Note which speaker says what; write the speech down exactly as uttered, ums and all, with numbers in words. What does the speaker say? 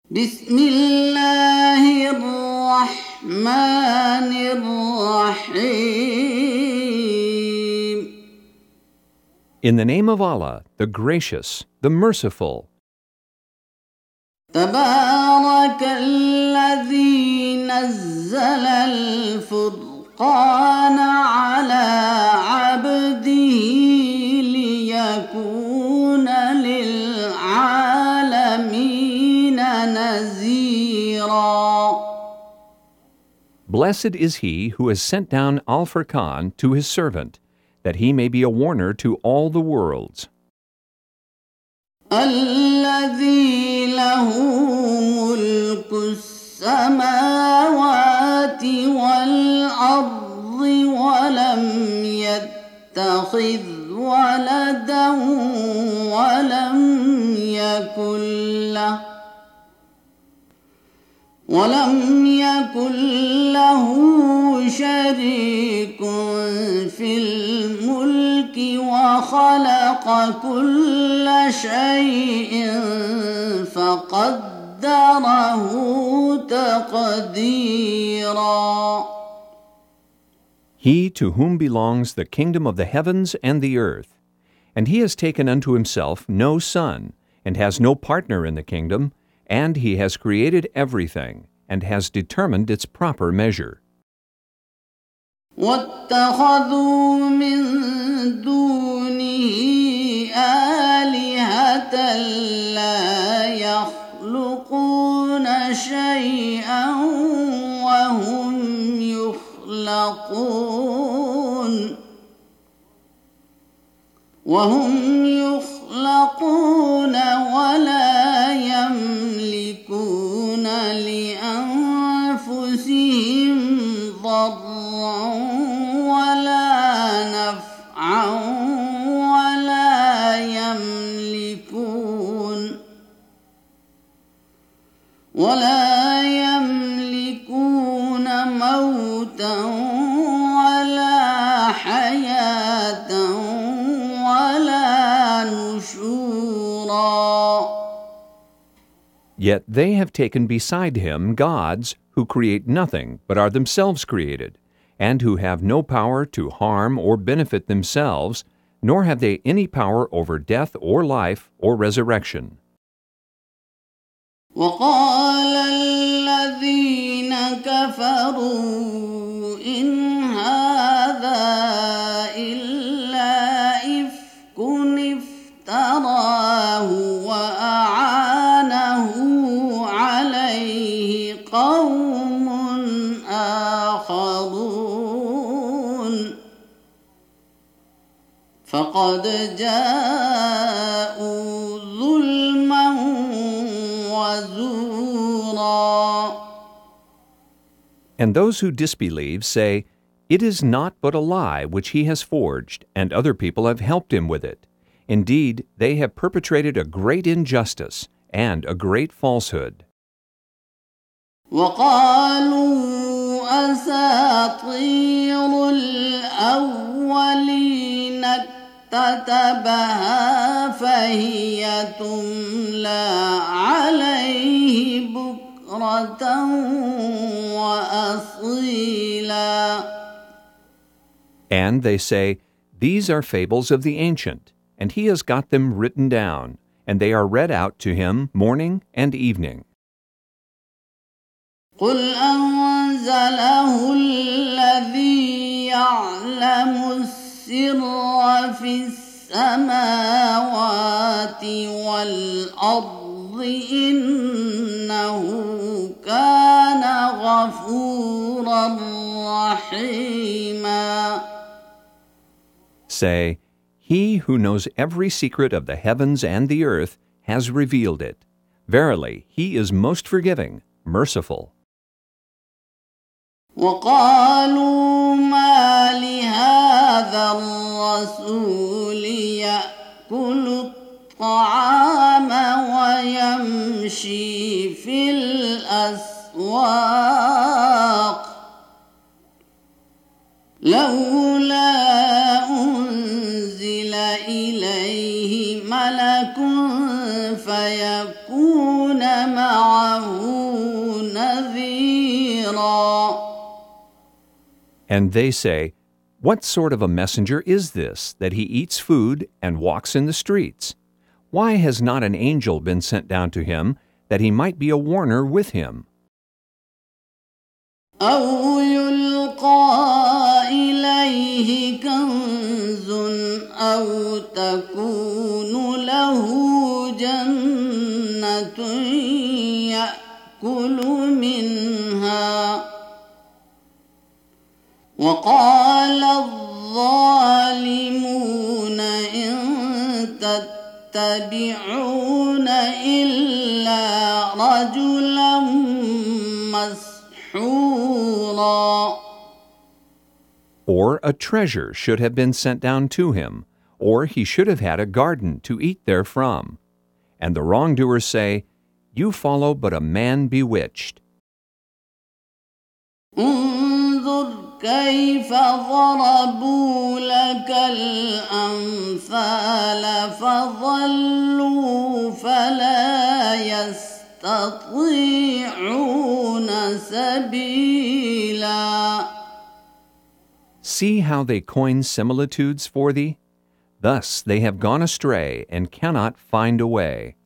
Speaker 1: بسم الله الرحمن الرحيم.
Speaker 2: In the name of Allah, the Gracious, the Merciful.
Speaker 1: تبارك الذي نزل الفرقان على عبده ليكون للعالمين نذيرا.
Speaker 2: Blessed is he who has sent down Al-Furqan to his servant, that he may be a warner to all the worlds.
Speaker 1: الذي له ملك السماوات والأرض ولم يتخذ ولدا ولم يكن له ولم يكن له شريك في الملك وخلق كل شيء فقدره تقديرا.
Speaker 2: He to whom belongs the kingdom of the heavens and the earth, and he has taken unto himself no son, and has no partner in the kingdom, and he has created everything, and has determined its proper measure.
Speaker 1: واتخذوا من دونه آلهة لا يخلقون شيئا وهم يخلقون وهم يخلقون ولا يملكون لأنفسهم ضرا ولا نفعا ولا يملكون ولا يملكون موتا ولا حياة ولا نشورا.
Speaker 2: Yet they have taken beside him gods who create nothing but are themselves created, and who have no power to harm or benefit themselves, nor have they any power over death or life or resurrection.
Speaker 1: وقال الذين كفروا إن هذا إلا إفك افتراه وأعانه عليه قوم آخرون فقد جاءوا ظلما وزورا.
Speaker 2: And those who disbelieve say, "It is not but a lie which he has forged, and other people have helped him with it. Indeed, they have perpetrated a great injustice and a great falsehood."
Speaker 1: وقالوا أساطير الأولين اكتتبها فهي تملى عليه بكرة وأصيلا.
Speaker 2: And they say, "These are fables of the ancient, and he has got them written down, and they are read out to him morning and evening."
Speaker 1: قل أنزله الذي يعلم السر في السماوات والأرض إنه كان غفورا رحيما.
Speaker 2: Say, "He who knows every secret of the heavens and the earth has revealed it. Verily, he is most forgiving, merciful."
Speaker 1: وقالوا ما لهذا الرسول يأكل الطعام ويمشي في الأسواق لولا أنزل إليه ملك فيكون معه نذيرا.
Speaker 2: And they say, "What sort of a messenger is this, that he eats food and walks in the streets? Why has not an angel been sent down to him, that he might be a warner with him?"
Speaker 1: أو يلقى إليه كنز أو تكون له جنة يأكل منها. وقال الظالمون إن تتبعون إلا رجلا مسحورا.
Speaker 2: Or a treasure should have been sent down to him, or he should have had a garden to eat therefrom. And the wrongdoers say, "You follow but a man bewitched."
Speaker 1: انظر كيف ضربوا لك الأمثال فضلوا فلا يستطيعون سبيلا.
Speaker 2: See how they coin similitudes for thee? Thus they have gone astray and cannot find a way.